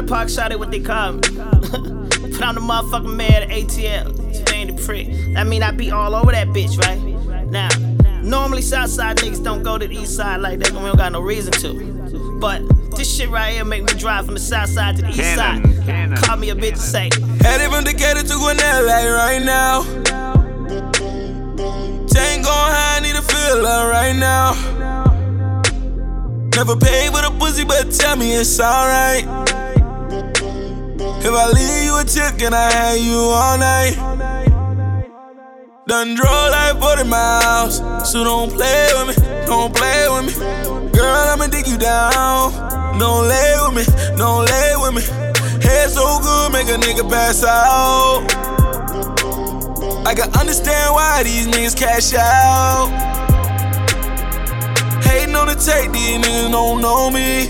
Park shot it what they call me. But I'm the motherfucking mayor of the ATL. Staying the prick. That mean I be all over that bitch, right? Now, normally Southside niggas don't go to the East Side like that, and we don't got no reason to. But this shit right here make me drive from the South Side to the East Side. Call me a bitch and say, headed from Decatur to Gwinnett right now. Chain going high, need a feeler right now. Never paid with a pussy, but tell me it's alright. If I leave you a tip, can I have you all night? Done drove like 40 miles, so don't play with me, don't play with me. Girl, I'ma dig you down. Don't lay with me, don't lay with me. Head so good, make a nigga pass out. I can understand why these niggas cash out. Hating on the tape, these niggas don't know me.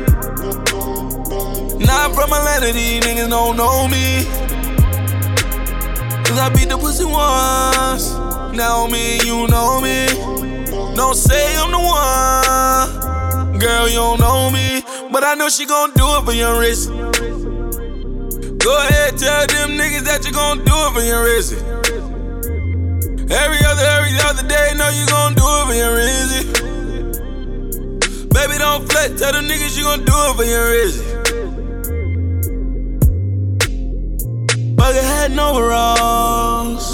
Not from Atlanta, these niggas don't know me. Cause I beat the pussy once. Now me, you know me. Don't say I'm the one. Girl, you don't know me. But I know she gon' do it for your wrist. Go ahead, tell them niggas that you gon' do it for your wrist. Every other day, know you gon' do it for your wrist. Baby, don't flex, tell them niggas you gon' do it for your wrist. Bucket hat and overalls.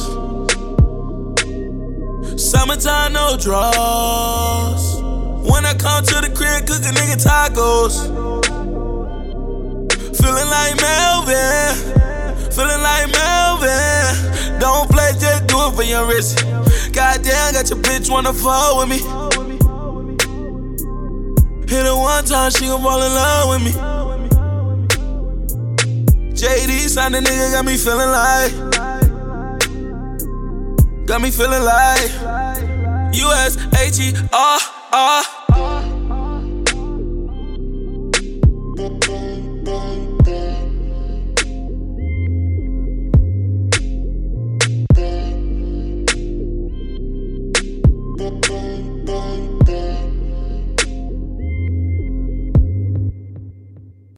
Summertime, no draws. When I come to the crib, cook a nigga tacos. Feeling like Melvin. Feeling like Melvin. Don't play, just do it for your wrist. Goddamn, got your bitch wanna fall with me. Hit her one time, she gon' fall in love with me. JD signed the nigga, got me feeling like. Got me feeling like USHER.